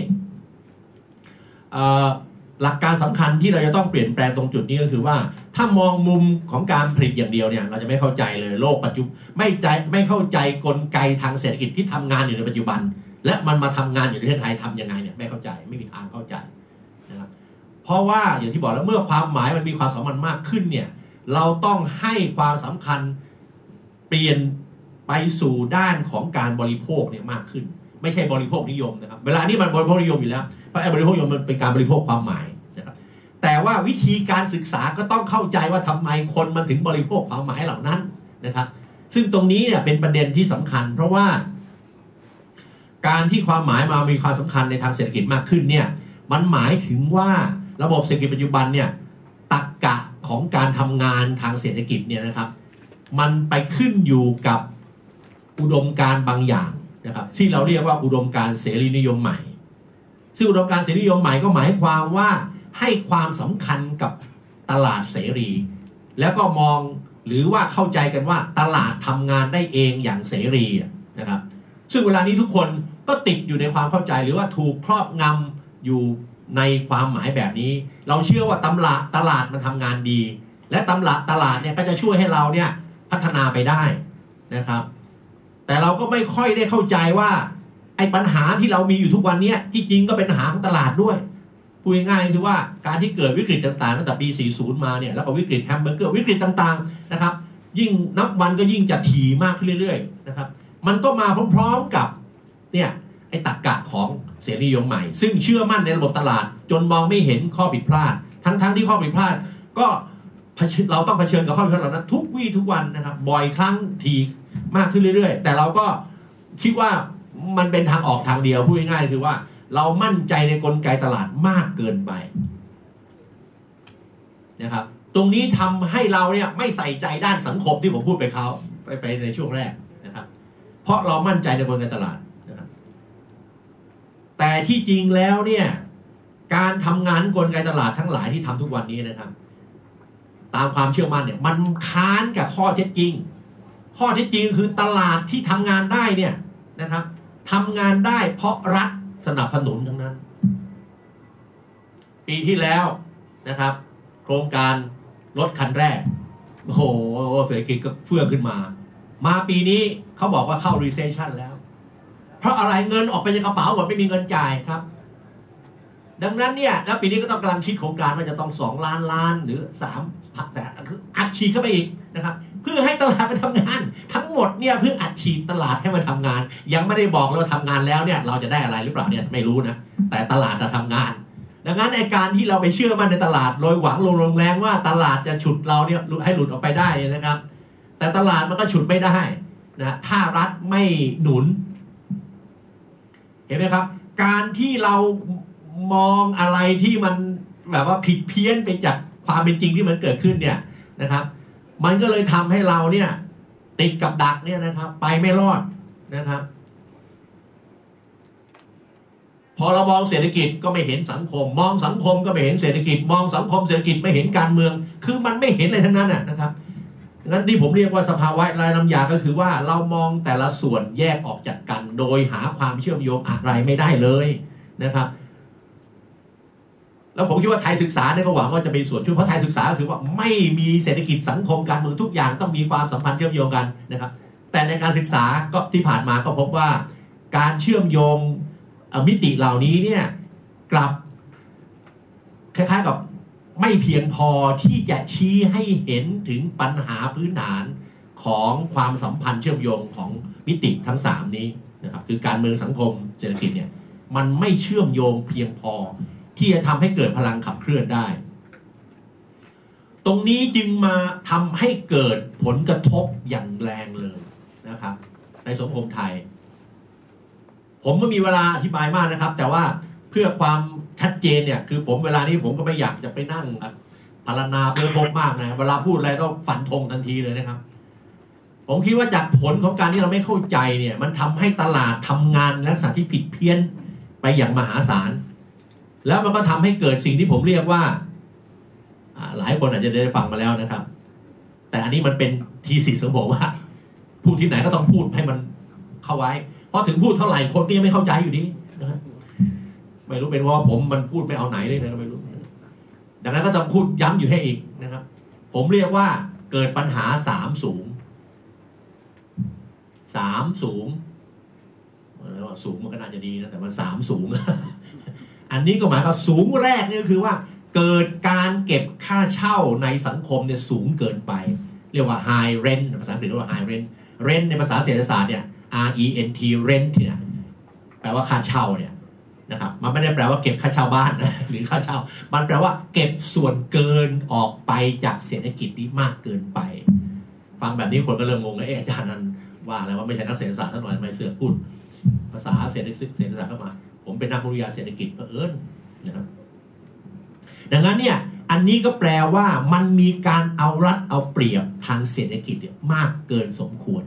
หลักการสำคัญที่เราจะต้องเปลี่ยนแปลงตรงจุดนี้ก็คือว่าถ้ามองมุมของการผลิตอย่างเดียวเนี่ยเราจะไม่เข้าใจเลยโลกปัจจุบันไม่ใจไม่เข้าใจกลไกทางเศรษฐกิจที่ทำงานอยู่ในปัจจุบันและมันมาทำงานอยู่ในประเทศไทยทำยังไงเนี่ยไม่เข้าใจไม่มีทางเข้าใจนะครับเพราะว่าอย่างที่บอกแล้วเมื่อความหมายมันมีความสำคัญมากขึ้นเนี่ยเราต้องให้ความสำคัญเปลี่ยนไปสู่ด้านของการบริโภคเนี่ยมากขึ้นไม่ใช่บริโภคนิยมนะครับเวลานี้มันบริโภคนิยมอยู่แล้วเพราะไอ้บริโภคนิยมมันเป็นการบริโภคความหมายนะครับแต่ว่าวิธีการศึกษาก็ต้องเข้าใจว่าทำไมคนมันถึงบริโภคความหมายเหล่านั้นนะครับซึ่งตรงนี้เนี่ยเป็นประเด็นที่สำคัญเพราะว่าการที่ความหมายมามีความสำคัญในทางเศรษฐกิจมากขึ้นเนี่ยมันหมายถึงว่าระบบเศรษฐกิจปัจจุบันเนี่ยตรรกะของการทำงานทางเศรษฐกิจเนี่ยนะครับมันไปขึ้นอยู่กับอุดมการณ์บางอย่างนะครับที่เราเรียกว่าอุดมการณ์เสรีนิยมใหม่ซึ่งอุดมการณ์เสรีนิยมใหม่ก็หมายความว่าให้ความสำคัญกับตลาดเสรีแล้วก็มองหรือว่าเข้าใจกันว่าตลาดทำงานได้เองอย่างเสรีนะครับซึ่งเวลานี้ทุกคนก็ติดอยู่ในความเข้าใจหรือว่าถูกครอบงำอยู่ในความหมายแบบนี้เราเชื่อว่าตลาดตลาดมันทำงานดีและตลาดตลาดเนี่ยก็จะช่วยให้เราเนี่ยพัฒนาไปได้นะครับแต่เราก็ไม่ค่อยได้เข้าใจว่าไอ้ปัญหาที่เรามีอยู่ทุกวันนี้ที่จริงก็เป็นปัญหาของตลาดด้วยพูดง่ายๆคือว่าการที่เกิดวิกฤตต่างๆตั้งแต่ปีสี่สิบมาเนี่ยแล้วก็วิกฤตแฮมเบอร์เกอร์วิกฤตต่างๆนะครับยิ่งนับวันก็ยิ่งจะถี่มากขึ้นเรื่อยๆนะครับมันก็มาพร้อมๆกับเนี่ยไอ้ตรรกะของเสรีนิยมใหม่ซึ่งเชื่อมั่นในระบบตลาดจนมองไม่เห็นข้อผิดพลาดทั้งๆที่ข้อผิดพลาดก็เราต้องเผชิญกับข้อผิดพลาดเหล่านั้นทุกวี่ทุกวันนะครับบ่อยครั้งทีมากขึ้นเรื่อยๆแต่เราก็คิดว่ามันเป็นทางออกทางเดียวพูดง่ายๆคือว่าเรามั่นใจในกลไกตลาดมากเกินไปนะครับตรงนี้ทำให้เราเนี่ยไม่ใส่ใจด้านสังคมที่ผมพูดไปเขาไปไปในช่วงแรกนะครับเพราะเรามั่นใจในกลไกตลาดนะครับแต่ที่จริงแล้วเนี่ยการทำงานกลไกตลาดทั้งหลายที่ทำทุกวันนี้นะครับตามความเชื่อมั่นเนี่ยมันค้านกับข้อเท็จจริงข้อเท็จจริงคือตลาดที่ทำงานได้เนี่ยนะครับทำงานได้เพราะรัฐสนับสนุนทั้งนั้นปีที่แล้วนะครับโครงการรถคันแรกโอ้โหเศรษฐกิจก็เฟื่องขึ้นมามาปีนี้เขาบอกว่าเข้า recession แล้วเพราะอะไรเงินออกไปจากกระเป๋าหมดไม่มีเงินจ่ายครับดังนั้นเนี่ยแล้วปีนี้ก็ต้องกำลังคิดโครงการว่าจะต้องสองล้านล้านหรือสามแสนคืออัดฉีดเข้าไปอีกนะครับเพื่อให้ตลาดมาทำงานทั้งหมดเนี่ยเพื่ออัดฉีดตลาดให้มาทำงานยังไม่ได้บอกเลยว่าทำงานแล้วเนี่ยเราจะได้อะไรหรือเปล่าเนี่ยไม่รู้นะแต่ตลาดจะทำงานดังนั้นในการที่เราไปเชื่อมั่นในตลาดโดยหวังลงแรงว่าตลาดจะฉุดเราเนี่ยให้หลุดออกไปได้นะครับแต่ตลาดมันก็ฉุดไม่ได้นะถ้ารัฐไม่หนุนเห็นไหมครับการที่เรามองอะไรที่มันแบบว่าผิดเพี้ยนไปจากความเป็นจริงที่มันเกิดขึ้นเนี่ยนะครับมันก็เลยทำให้เราเนี่ยติดกับดักเนี่ยนะครับไปไม่รอดนะครับพอเรามองเศรษฐกิจก็ไม่เห็นสังคมมองสังคมก็ไม่เห็นเศรษฐกิจมองสังคมเศรษฐกิจไม่เห็นการเมืองคือมันไม่เห็นอะไรทั้งนั้นนะครับงั้นที่ผมเรียกว่าสภาวะไร้น้ำยาก็คือว่าเรามองแต่ละส่วนแยกออกจากกันโดยหาความเชื่อมโยงอะไรไม่ได้เลยนะครับแล้วผมคิดว่าไทยศึกษาเนี่ยก็หวังว่าจะเป็นส่วนช่วยเพราะไทยศึกษาก็คือว่าไม่มีเศรษฐกิจสังคมการเมืองทุกอย่างต้องมีความสัมพันธ์เชื่อมโยงกันนะครับแแต่ในการศึกษาก็ที่ผ่านมาก็พบว่าการเชื่อมโยงมิติเหล่านี้เนี่ยกลับคล้ายๆกับไม่เพียงพอที่จะชี้ให้เห็นถึงปัญหาพื้นฐานของความสัมพันธ์เชื่อมโยงของมิติทั้งสามนี้นะครับคือการเมืองสังคมเศรษฐกิจเนี่ยมันไม่เชื่อมโยงเพียงพอที่จะทำให้เกิดพลังขับเคลื่อนได้ตรงนี้จึงมาทำให้เกิดผลกระทบอย่างแรงเลยนะครับในสังคมไทยผมไม่มีเวลาอธิบายมากนะครับแต่ว่าเพื่อความชัดเจนเนี่ยคือผมเวลานี้ผมก็ไม่อยากจะไปนั่งพรรณนาเพื่อพบมากนะเวลาพูดอะไรต้องฝันธงทันทีเลยนะครับผมคิดว่าจากผลของการที่เราไม่เข้าใจเนี่ยมันทำให้ตลาดทำงานลักษณะที่ผิดเพี้ยนไปอย่างมหาศาลแล้วมันก็ทำให้เกิดสิ่งที่ผมเรียกว่าหลายคนอาจจะได้ฟังมาแล้วนะครับแต่อันนี้มันเป็นทีสิสของผมว่าพูดที่ไหนก็ต้องพูดให้มันเข้าไว้เพราะถึงพูดเท่าไหร่คนก็ยังไม่เข้าใจอยู่ดีนะครับไม่รู้เป็นว่าผมมันพูดไม่เอาไหนเลยนะก็ไม่รู้ดังนั้นก็ต้องพูดย้ำอยู่ให้อีกนะครับผมเรียกว่าเกิดปัญหาสามสูงสามสูงสูงมันก็น่าจะดีนะแต่มันสามสูง อันนี้ก็หมายความสูงแรกนี่ก็คือว่าเกิดการเก็บค่าเช่าในสังคมเนี่ยสูงเกินไปเรียกว่า high rent ภาษาอังกฤษเรียกว่า high rent rent ในภาษาเศรษฐศาสตร์เนี่ย R E N T rent เนี่ยแปลว่าค่าเช่าเนี่ยนะครับมันไม่ได้แปลว่าเก็บค่าเช่าบ้านนะหรือค่าเช่ามันแปลว่าเก็บส่วนเกินออกไปจากเศรษฐกิจนี้มากเกินไปฟังแบบนี้คนก็เริ่มงงเลยเอ๊ะอาจารย์นั้นว่าอะไรว่าไม่ใช่นักเศรษฐศาสตร์ท่านหน่อยไม่เสือกพูดภาษาเศรษฐศาสตร์เศรษฐศาสตร์เข้ามาผมเป็นนักวิทยาเศรษฐกิจเผอิญนะครับดังนั้นเนี่ยอันนี้ก็แปลว่ามันมีการเอารัดเอาเปรียบทางเศรษฐกิจมากเกินสมควร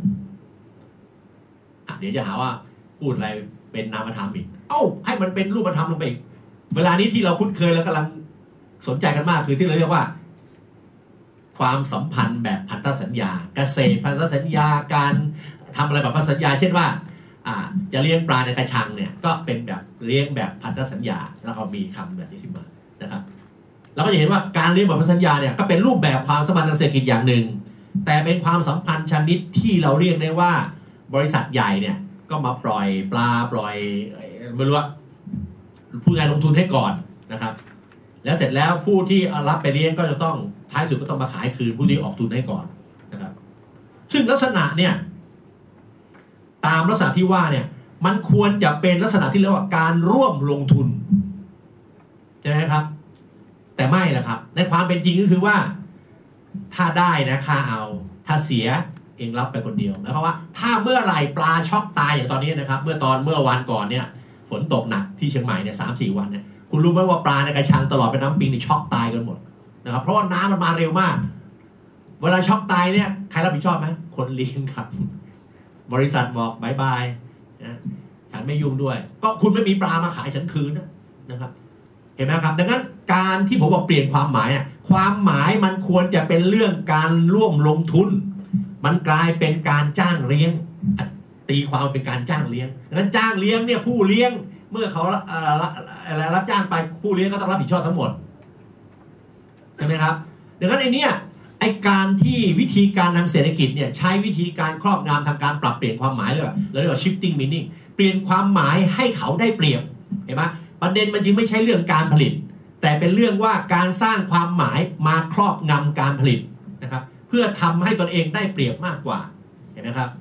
เดี๋ยวจะหาว่าพูดอะไรเป็นนามธรรมอีกเอ้าให้มันเป็นรูปธรรมลงไปอีกเวลานี้ที่เราคุ้นเคยแล้วกำลังสนใจกันมากคือที่เราเรียกว่าความสัมพันธ์แบบพันธสัญญาเกษตรพันธสัญญาการทำอะไรแบบพันธสัญญาเช่นว่าจะเลี้ยงปลาในกระชังเนี่ยก็เป็นแบบเลี้ยงแบบพันธสัญญาแล้วก็มีคำแบบนี้ขึ้นมานะครับเราก็จะเห็นว่าการเลี้ยงแบบพันธสัญญาเนี่ยก็เป็นรูปแบบความสัมพันธ์ทางเศรษฐกิจอย่างหนึ่งแต่เป็นความสัมพันธ์ชนิดที่เราเรียกได้ว่าบริษัทใหญ่เนี่ยก็มาปล่อยปลาปล่อยไม่รู้ว่าผู้งานลงทุนให้ก่อนนะครับแล้วเสร็จแล้วผู้ที่รับไปเลี้ยงก็จะต้องท้ายสุดก็ต้องมาขายคืนผู้ที่ออกทุนให้ก่อนนะครับซึ่งลักษณะเนี่ยตามลักษณะที่ว่าเนี่ยมันควรจะเป็นลักษณะที่เรียกว่าการร่วมลงทุนใช่ไหมครับแต่ไม่ละครับในความเป็นจริงก็คือว่าถ้าได้นะค่าเอาถ้าเสียเองรับไปคนเดียวนะครับว่าถ้าเมื่อไหร่ปลาช็อกตายอย่างตอนนี้นะครับเมื่อตอนเมื่อวันก่อนเนี่ยฝนตกหนักที่เชียงใหม่เนี่ยสามสี่วันเนี่ยคุณรู้ไหมว่าปลาในกระชังตลอดเป็นน้ำปิงนี่ช็อกตายกันหมดนะครับเพราะว่าน้ำมันมาเร็วมากเวลาช็อกตายเนี่ยใครรับผิดชอบไหมคนเลี้ยงครับบริษัทบอกบายบายนะฉันไม่ยุ่งด้วยก็คุณไม่มีปลามาขายฉันคืนนะครับเห็นไหมครับดังนั้นการที่ผมบอกเปลี่ยนความหมายอ่ะความหมายมันควรจะเป็นเรื่องการร่วมลงทุนมันกลายเป็นการจ้างเลี้ยงตีความเป็นการจ้างเลี้ยงดังนั้นจ้างเลี้ยงเนี่ยผู้เลี้ยงเมื่อเขาอะไรรับจ้างไปผู้เลี้ยงก็ต้องรับผิดชอบทั้งหมดใช่ไหมครับดังนั้นไอ้นี่ไอ้การที่วิธีการทางเศรษฐกิจเนี่ยใช้วิธีการครอบงำทางการปรับเปลี่ยนความหมายเลยเราเรียกว่า shifting meaning เปลี่ยนความหมายให้เขาได้เปรียบเห็นไหมประเด็นมันจึงไม่ใช่เรื่องการผลิตแต่เป็นเรื่องว่าการสร้างความหมายมาครอบงำการผลิตนะครับเพื่อทำให้ตนเองได้เปรียบมากกว่าเห็นไหมครับ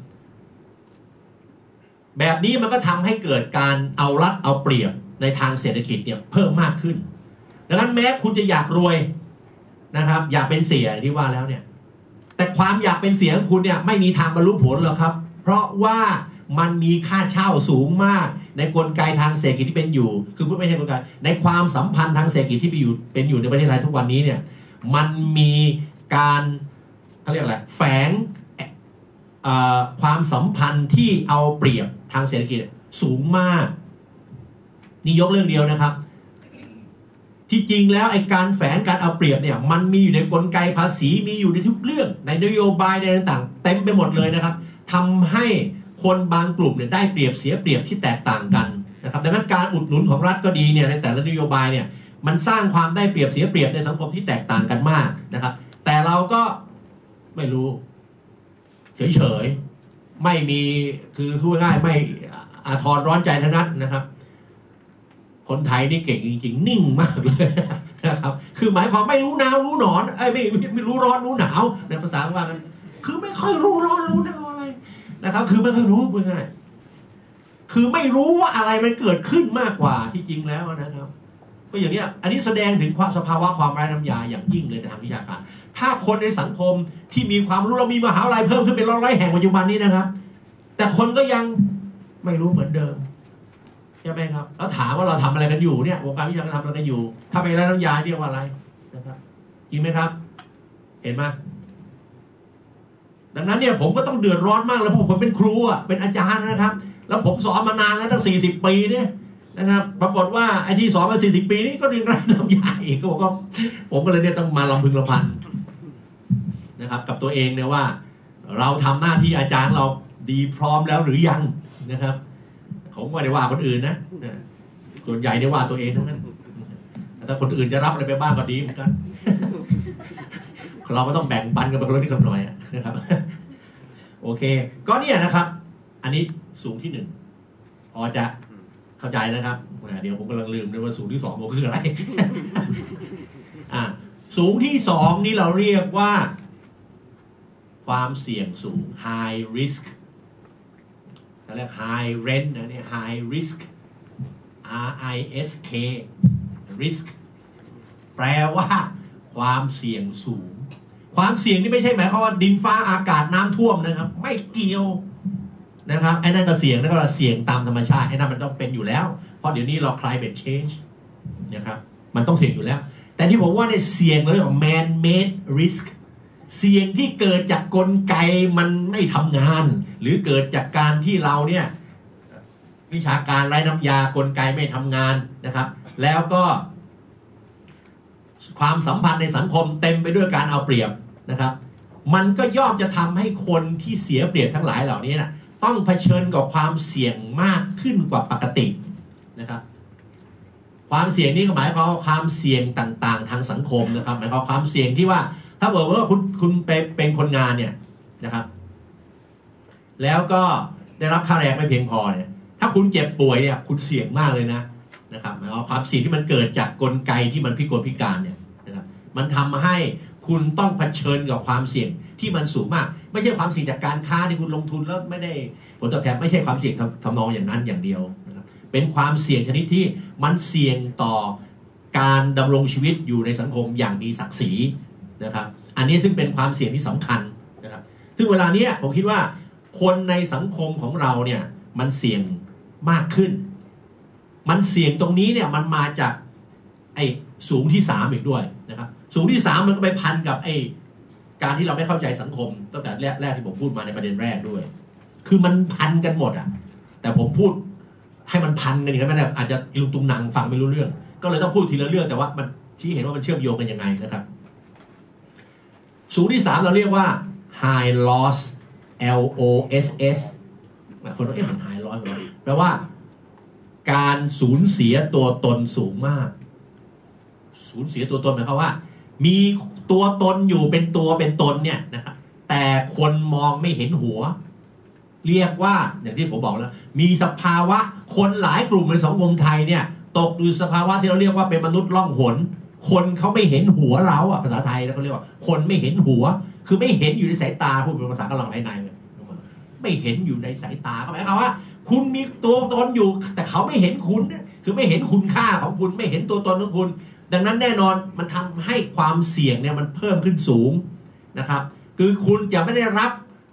แบบนี้มันก็ทำให้เกิดการเอารัดเอาเปรียบในทางเศรษฐกิจเนี่ยเพิ่มมากขึ้นดังนั้นแม้คุณจะอยากรวยนะครับอยากเป็นเสียที่ว่าแล้วเนี่ยแต่ความอยากเป็นเสียของคุณเนี่ยไม่มีทางบรรลุผลหรอกครับเพราะว่ามันมีค่าเช่าสูงมากในกลไกทางเศรษฐกิจที่เป็นอยู่คือพูดไม่ใช่กลไกในความสัมพันธ์ทางเศรษฐกิจที่เป็นอยู่เป็นอยู่ในประเทศไทยทุกวันนี้เนี่ยมันมีการเขาเรียกอะไรแฝงความสัมพันธ์ที่เอาเปรียบทางเศรษฐกิจสูงมากนี่ยกเรื่องเดียวนะครับที่จริงแล้วไอ้การแฝงการเอาเปรียบเนี่ยมันมีอยู่ในกลไกภาษีมีอยู่ในทุกเรื่องในนโยบายในต่างๆเต็มไปหมดเลยนะครับทำให้คนบางกลุ่มเนี่ยได้เปรียบเสียเปรียบที่แตกต่างกันนะครับดังนั้นการอุดหนุนของรัฐก็ดีเนี่ยในแต่ละนโยบายเนี่ยมันสร้างความได้เปรียบเสียเปรียบในสังคมที่แตกต่างกันมากนะครับแต่เราก็ไม่รู้เฉยๆไม่มีคือพูดง่ายไม่อาทรร้อนใจทั้งนั้นนะครับคนไทยนี่เก่งจริงๆนิ่งมากเลยนะครับคือหมายความไม่รู้หนาวรู้หนอนไอ้ไม่ไม่รู้ร้อนรู้หนาวในภาษาว่ากันคือไม่ค่อยรู้ร้อนรู้หนาวอะไรนะครับคือไม่ค่อยรู้พูดง่ายคือไม่รู้ว่าอะไรมันเกิดขึ้นมากกว่าที่จริงแล้วนะครับก็อย่างนี้อันนี้แสดงถึงความสภาวะความไร้น้ำยาอย่างยิ่งเลยในทางวิชาการถ้าคนในสังคมที่มีความรู้เรามีมหาวิทยาลัยเพิ่มขึ้นเป็นร้อยๆแห่งปัจจุบันนี้นะครับแต่คนก็ยังไม่รู้เหมือนเดิมใช่ไหมครับแล้วถามว่าเราทำอะไรกันอยู่เนี่ยวงการวิชาการทำอะไรกันอยู่ถ้าไม่ไร้น้ำยาเรียกว่าอะไรนะครับจริงไหมครับเห็นไหมดังนั้นเนี่ยผมก็ต้องเดือดร้อนมากแล้วผมเป็นครูอ่ะเป็นอาจารย์นะครับแล้วผมสอนมานานแล้วตั้งสี่สิบปีเนี่ยนะครับปรากฏว่าไอ้ที่สอนมาสี่สิบปีนี้ก็ยังไร้น้ำยาอีกก็บอกว่าผมก็เลยเนี่ยต้องมาลำพึงลำพันนะครับกับตัวเองเนี่ยว่าเราทำหน้าที่อาจารย์เราดีพร้อมแล้วหรือยังนะครับผมไม่ได้ว่าคนอื่นนะส่วนใหญ่เนี่ยว่าตัวเองทั้งนั้นถ้าคนอื่นจะรับอะไรไปบ้างก็ดีเหมือนกันเราก็ต้องแบ่งปันกันไปคนละนิดคนหน่อยนะครับโอเคก็เนี่ยนะครับอันนี้สูงที่หนึ่งพอจะเข้าใจนะครับเดี๋ยวผมกำลังลืมเลยว่าสูงที่สองมันคืออะไรอ่าสูงที่สองนี่เราเรียกว่าความเสี่ยงสูง high risk เขาเรียก high rent นะเนี่ย high risk R I S K risk แปลว่าความเสี่ยงสูงความเสี่ยงนี่ไม่ใช่หมายความว่าดินฟ้าอากาศน้ำท่วมนะครับไม่เกี่ยวนะครับไอ้นั่นก็เสี่ยงนั่นก็เสี่ยงตามธรรมชาติไอ้นั่นมันต้องเป็นอยู่แล้วเพราะเดี๋ยวนี้เรา climate change นะครับมันต้องเสี่ยงอยู่แล้วแต่ที่ผมว่าเนี่ยเสี่ยงเรื่องของ man made risk เสี่ยงที่เกิดจากกลไกมันไม่ทำงานหรือเกิดจากการที่เราเนี่ยวิชาการไร้น้ำยากลไกไม่ทำงานนะครับแล้วก็ความสัมพันธ์ในสังคมเต็มไปด้วยการเอาเปรียบนะครับมันก็ย่อมจะทำให้คนที่เสียเปรียบทั้งหลายเหล่านี้นะต้องเผชิญกับความเสี่ยงมากขึ้นกว่าปกตินะครับความเสี่ยงนี้ก็หมายความว่าความเสี่ยงต่างๆทางสังคมนะครับหมายความความเสี่ยงที่ว่าถ้าบอกว่าคุณคุณไปเป็นคนงานเนี่ยนะครับแล้วก็ได้รับค่าแรงไม่เพียงพอเนี่ยถ้าคุณเจ็บป่วยเนี่ยคุณเสี่ยงมากเลยนะนะครับหมายความความเสี่ยงที่มันเกิดจากกลไกที่มันพิกลพิการเนี่ยนะครับมันทำให้คุณต้องเผชิญกับความเสี่ยงที่มันสูงมากไม่ใช่ความเสี่ยงจากการค้าที่คุณลงทุนแล้วไม่ได้ผลตอบแทนไม่ใช่ความเสี่ยงทำนองอย่างนั้นอย่างเดียวนะครับเป็นความเสี่ยงชนิดที่มันเสี่ยงต่อการดำรงชีวิตอยู่ในสังคมอย่างมีศักดิ์ศรีนะครับอันนี้ซึ่งเป็นความเสี่ยงที่สำคัญนะครับซึ่งเวลานี้ผมคิดว่าคนในสังคมของเราเนี่ยมันเสี่ยงมากขึ้นมันเสี่ยงตรงนี้เนี่ยมันมาจากไอ้สูงที่สามอีกด้วยนะครับสูงที่สามมันก็ไปพันกับไอ้การที่เราไม่เข้าใจสังคมตั้งแต่แรกแรกที่ผมพูดมาในประเด็นแรกด้วยคือมันพันกันหมดอ่ะแต่ผมพูดให้มันพันกันอย่างนั้นอาจจะลุงตุงนังฟังไม่รู้เรื่องก็เลยต้องพูดทีละเรื่องแต่ว่ามันชี้เห็นว่ามันเชื่อมโยงกันยังไงนะครับสูงที่สามเราเรียกว่า high loss L O S S คนเราเอ๊ะมัน high loss แปลว่าการสูญเสียตัวตนสูงมากสูญเสียตัวตนหมายความว่ามีตัวตนอยู่เป็นตัวเป็นตนเนี่ยนะครับแต่คนมองไม่เห็นหัวเรียกว่าอย่างที่ผมบอกแล้วมีสภาวะคนหลายกลุ่มในสังคมไทยเนี่ยตกอยู่สภาวะที่เราเรียกว่าเป็นมนุษย์ล่องหนคนเขาไม่เห็นหัวเราอ่ะภาษาไทยแล้วเขาเรียกว่าคนไม่เห็นหัวคือไม่เห็นอยู่ในสายตาพูดเป็นภาษากำลังภายในไม่เห็นอยู่ในสายตาก็หมายความว่าคุณมีตัวตนอยู่แต่เขาไม่เห็นคุณคือไม่เห็นคุณค่าของคุณไม่เห็นตัวตนของคุณดังนั้นแน่นอนมันทำให้ความเสี่ยงเนี่ยมันเพิ่มขึ้นสูงนะครับคือคุณจะไม่ได้รับ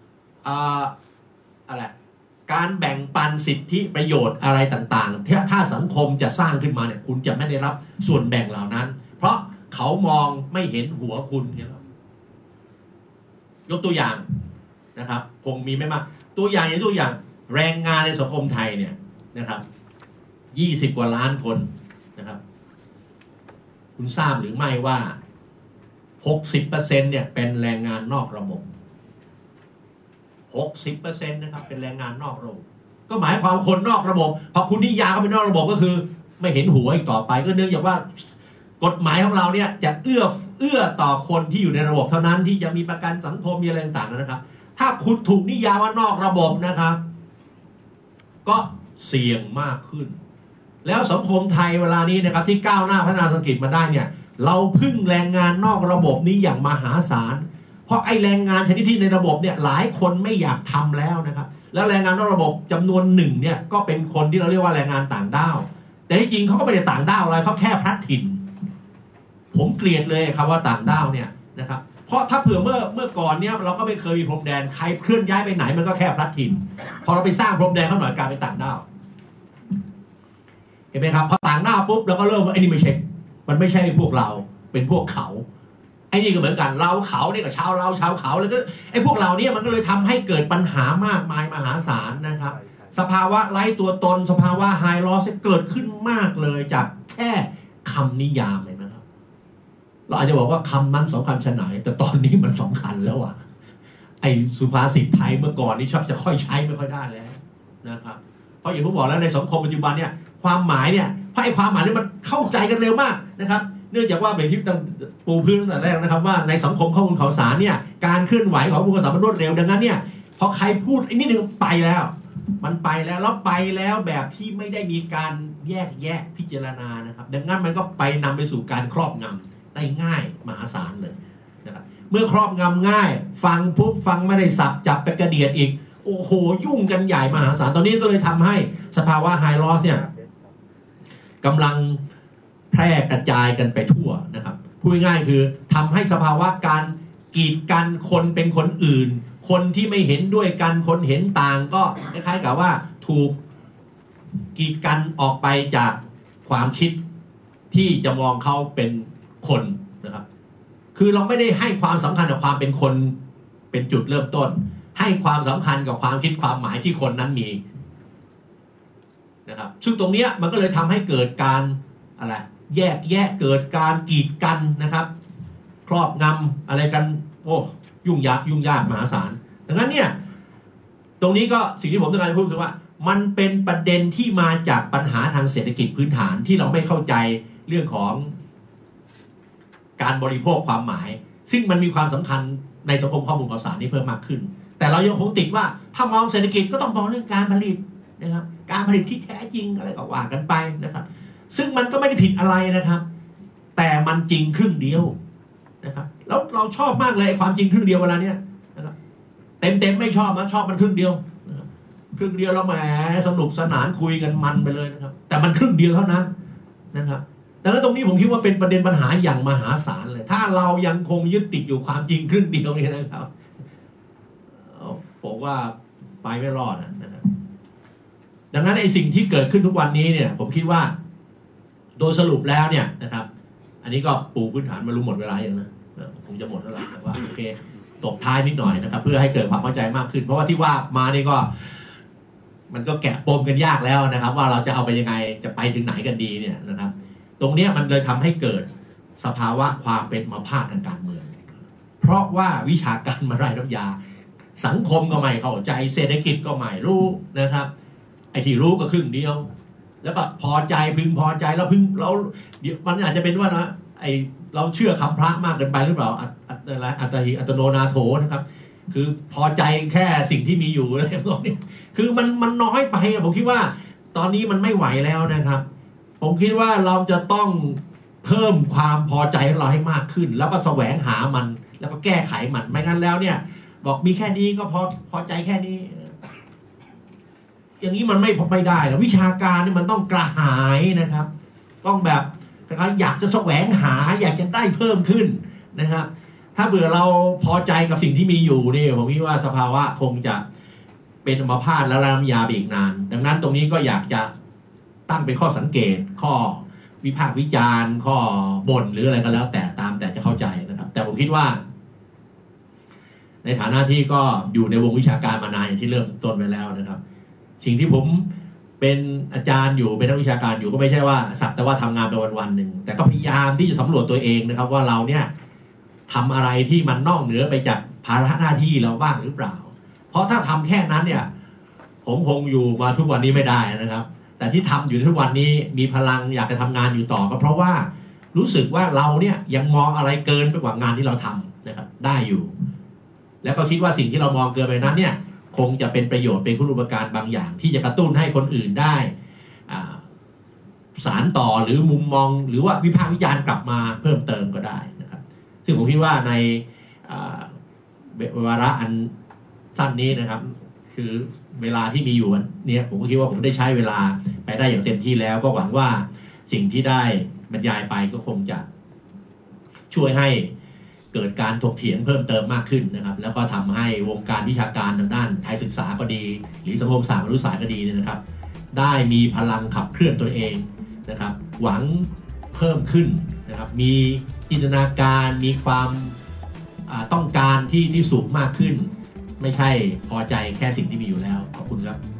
อะไรการแบ่งปันสิทธิประโยชน์อะไรต่างๆถ้าถ้าสังคมจะสร้างขึ้นมาเนี่ยคุณจะไม่ได้รับส่วนแบ่งเหล่านั้นเพราะเขามองไม่เห็นหัวคุณเนี่ยยกตัวอย่างนะครับคงมีไม่มากตัวอย่างอย่างตัวอย่างแรงงานในสังคมไทยเนี่ยนะครับยี่สิบกว่าล้านคนนะครับคุณทราบหรือไม่ว่า หกสิบเปอร์เซ็นต์ เนี่ยเป็นแรงงานนอกระบบ หกสิบเปอร์เซ็นต์ นะครับเป็นแรงงานนอกระบบก็หมายความคนนอกระบบพอคุณนิยามเขาเป็นนอกระบบก็คือไม่เห็นหัวอีกต่อไปก็เนื่องจากว่ากฎหมายของเราเนี่ยจะเอื้อเอื้อต่อคนที่อยู่ในระบบเท่านั้นที่จะมีประกันสังคมมีอะไรต่างๆนะครับถ้าคุณถูกนิยามว่านอกระบบนะครับก็เสี่ยงมากขึ้นแล้วสังคมไทยเวลานี้นะครับที่ก้าวหน้าพัฒนาเศรษฐกิจมาได้เนี่ยเราพึ่งแรงงานนอกระบบนี้อย่างมหาศาลเพราะไอ้แรงงานชนิดที่ในระบบเนี่ยหลายคนไม่อยากทำแล้วนะครับแล้วแรงงานนอกระบบจำนวนหนึ่งเนี่ยก็เป็นคนที่เราเรียกว่าแรงงานต่างด้าวแต่ที่จริงเขาก็ไม่ได้ต่างด้าวอะไรเขาแค่พลัดถิ่นผมเกลียดเลยครับว่าต่างด้าวเนี่ยนะครับเพราะถ้าเผื่อเมื่อเมื่อก่อนเนี่ยเราก็ไม่เคยมีพรมแดนใครเคลื่อนย้ายไปไหนมันก็แค่พลัดถิ่นพอเราไปสร้างพรมแดนเขาหน่อยกลายเป็นต่างด้าวเห็นไหมครับพอต่างด้าวปุ๊บเราก็เริ่มว่าไอ้นี่ไม่ใช่มันไม่ใช่พวกเราเป็นพวกเขาไอ้นี่ก็เหมือนกันเราเขาเนี่ยกับชาวเราชาวเขาแล้วก็ไอ้พวกเราเนี่ยมันก็เลยทำให้เกิดปัญหามากมายมหาศาลนะครับสภาวะไร้ตัวตนสภาวะไฮลอสเกิดขึ้นมากเลยจากแค่คำนิยามเลยนะครับเราอาจจะบอกว่าคำนั้นสำคัญชะไหนแต่ตอนนี้มันสำคัญแล้วอ่ะไอ้สุภาษิตไทยเมื่อก่อนนี่ชอบจะค่อยใช้ไม่ค่อยได้แล้วนะครับเพราะอย่างที่บอกแล้วในสังคมปัจจุบันเนี่ยความหมายเนี่ยเพราะไอ้ความหมายนี่มันเข้าใจกันเร็วมากนะครับเนื่องจากว่าเป็นที่ปูพื้นตั้งแต่แรกนะครับว่าในสังคมข้อมูลข่าวสารเนี่ยการเคลื่อนไหวของข้อมูลข่าวสารมันรวดเร็วดังนั้นเนี่ยพอใครพูดไอ้นี่หนึ่งไปแล้วมันไปแล้วแล้วไปแล้วแบบที่ไม่ได้มีการแยกแยะพิจารณานะครับดังนั้นมันก็ไปนำไปสู่การครอบงำได้ง่ายมหาศาลเลยนะครับเมื่อครอบงำง่ายฟังปุ๊บฟังไม่ได้สับจับไปกระเดียดอีกโอ้โหยุ่งกันใหญ่มหาศาลตอนนี้ก็เลยทำให้สภาวะไฮลอสเนี่ยกำลังแพร่กระจายกันไปทั่วนะครับพูดง่ายๆคือทำให้สภาวะการกีดกันคนเป็นคนอื่นคนที่ไม่เห็นด้วยกันคนเห็นต่างก็คล้ายๆกับว่าถูกกีดกันออกไปจากความคิดที่จะมองเขาเป็นคนนะครับคือเราไม่ได้ให้ความสำคัญกับความเป็นคนเป็นจุดเริ่มต้นให้ความสำคัญกับความคิดความหมายที่คนนั้นมีนะครับซึ่งตรงนี้มันก็เลยทำให้เกิดการอะไรแยกแยะเกิดการกีดกันนะครับครอบงำอะไรกันโอ้ยุ่งยากยุ่งยากมหาศาลดังนั้นเนี่ยตรงนี้ก็สิ่งที่ผมต้องการพูดคือว่ามันเป็นประเด็นที่มาจากปัญหาทางเศรษฐกิจพื้นฐานที่เราไม่เข้าใจเรื่องของการบริโภคความหมายซึ่งมันมีความสำคัญในสังคมข้อมูลข่าวสารนี้เพิ่มมากขึ้นแต่เรายังคงติดว่าถ้ามองเศรษฐกิจก็ต้องมองเรื่องการผลิตนะครับการผลิตที่แท้จริงอะไรก็ว่ากันไปนะครับซึ่งมันก็ไม่ได้ผิดอะไรนะครับแต่มันจริงครึ่งเดียวนะครับแล้วเราชอบมากเลยความจริงครึ่งเดียวเวลาเนี้ยนะครับเต็มเต็มไม่ชอบนะชอบมันครึ่งเดียวนะครับครึ่งเดียวเราแหมสนุกสนานคุยกันมันไปเลยนะครับแต่มันครึ่งเดียวเท่านั้นนะครับดังนั้นตรงนี้ผมคิดว่าเป็นประเด็นปัญหาอย่างมหาศาลเลยถ้าเรายังคงยึดติดอยู่ความจริงครึ่งเดียวนี่นะครับผมว่าไปไม่รอดนะครับดังนั้นไอ้สิ่งที่เกิดขึ้นทุกวันนี้เนี่ยผมคิดว่าโดยสรุปแล้วเนี่ยนะครับอันนี้ก็ปูพื้นฐานมารู้หมดเวลาอย่างนะคงจะหมดแล้วล่ะแต่ว่าโอเคตบท้ายนิดหน่อยนะครับเพื่อให้เกิดความเข้าใจมากขึ้นเพราะว่าที่ว่ามานี่ก็มันก็แกะปมกันยากแล้วนะครับว่าเราจะเอาไปยังไงจะไปถึงไหนกันดีเนี่ยนะครับตรงนี้มันเลยทำให้เกิดสภาวะความเป็นมาพาททางการเมืองเพราะว่าวิชาการมาไร้น้ำยาสังคมก็ไม่เข้าใจเศรษฐกิจก็ไม่รู้นะครับไอ้ที่รู้ก็ครึ่งเดียวแล้วก็พอใจพึงพอใจแล้วพึงเราเดี๋ยวมันอาจจะเป็นว่านะไอ้เราเชื่อคำพระมากเกินไปหรือเปล่าอัตอะไรอัตติอัตโนนาโถนะครับคือพอใจแค่สิ่งที่มีอยู่อะไรพวกนี้คือมันมันน้อยไปผมคิดว่าตอนนี้มันไม่ไหวแล้วนะครับผมคิดว่าเราจะต้องเพิ่มความพอใจของเราให้มากขึ้นแล้วก็แสวงหามันแล้วก็แก้ไขมันไม่งั้นแล้วเนี่ยบอกมีแค่นี้ก็พอพอใจแค่นี้อย่างนี้มันไม่ไม่ได้แล้ววิชาการนี่มันต้องกระหายนะครับต้องแบบนะครับอยากจะแสวงหาอยากจะได้เพิ่มขึ้นนะครับถ้าเบื่อเราพอใจกับสิ่งที่มีอยู่นี่ผมคิดว่าสภาวะคงจะเป็นอัมพาตและระยะไปอีกนานดังนั้นตรงนี้ก็อยากจะตั้งเป็นข้อสังเกตข้อวิพากษ์วิจารณ์ข้อบ่นหรืออะไรก็แล้วแต่ตามแต่จะเข้าใจนะครับแต่ผมคิดว่าในฐานะที่ก็อยู่ในวงวิชาการมานานอย่างที่เริ่มต้นไปแล้วนะครับสิ่งที่ผมเป็นอาจารย์อยู่เป็นนักวิชาการอยู่ก็ไม่ใช่ว่าสักแต่ว่าทำงานไปวันๆหนึ่งแต่ก็พยายามที่จะสำรวจตัวเองนะครับว่าเราเนี่ยทำอะไรที่มันนอกเหนือไปจากภาระหน้าที่เราบ้างหรือเปล่าเพราะถ้าทำแค่นั้นเนี่ยผมคงอยู่มาทุกวันนี้ไม่ได้นะครับแต่ที่ทำอยู่ทุกวันนี้มีพลังอยากจะทำงานอยู่ต่อก็เพราะว่ารู้สึกว่าเราเนี่ยยังมองอะไรเกินไปกว่างานที่เราทำนะครับได้อยู่แล้วก็คิดว่าสิ่งที่เรามองเกินไปนั้นเนี่ยคงจะเป็นประโยชน์เป็นคุณูปการบางอย่างที่จะกระตุ้นให้คนอื่นได้สารต่อหรือมุมมองหรือว่าวิพากษ์วิจารณ์กลับมาเพิ่มเติมก็ได้นะครับซึ่งผมคิดว่าในวาระอันสั้นนี้นะครับคือเวลาที่มีอยู่เนี่ยผมก็คิดว่าผมได้ใช้เวลาไปได้อย่างเต็มที่แล้วก็หวังว่าสิ่งที่ได้บรรยายไปก็คงจะช่วยให้เกิดการถกเถียงเพิ่มเติมมากขึ้นนะครับแล้วก็ทำให้วงการวิชาการทางด้านไทยศึกษาก็ดีหรือสังคมศาสตร์มนุษยศาสตร์ก็ดีเนี่ยนะครับได้มีพลังขับเคลื่อนตัวเองนะครับหวังเพิ่มขึ้นนะครับมีจินตนาการมีความต้องการที่ที่สูงมากขึ้นไม่ใช่พอใจแค่สิ่งที่มีอยู่แล้วขอบคุณครับ